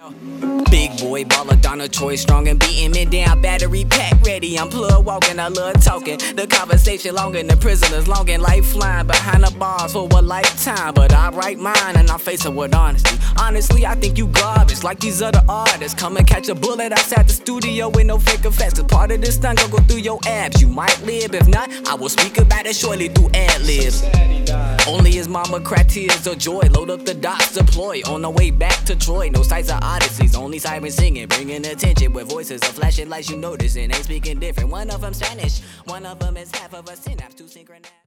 Big boy baller, Donna Troy, strong and beating me down, battery pack ready. I'm plug walking, I love talking. The conversation longer than prisoners longing, like flying behind the bars for a lifetime. But I write mine and I face it with honesty. Honestly, I think you garbage, like these other artists. Come and catch a bullet outside the studio with no fake effects. As part of this stunt, go through your abs. You might live, if not, I will speak about it shortly through ad-libs. Only his mama cry tears of joy. Load up the dots, deploy on the way back to Troy. No sights or odysseys, only sirens singing, bringing attention with voices of flashing lights. You notice it ain't speaking different. One of them Spanish, one of them is half of a synapse to synchronize.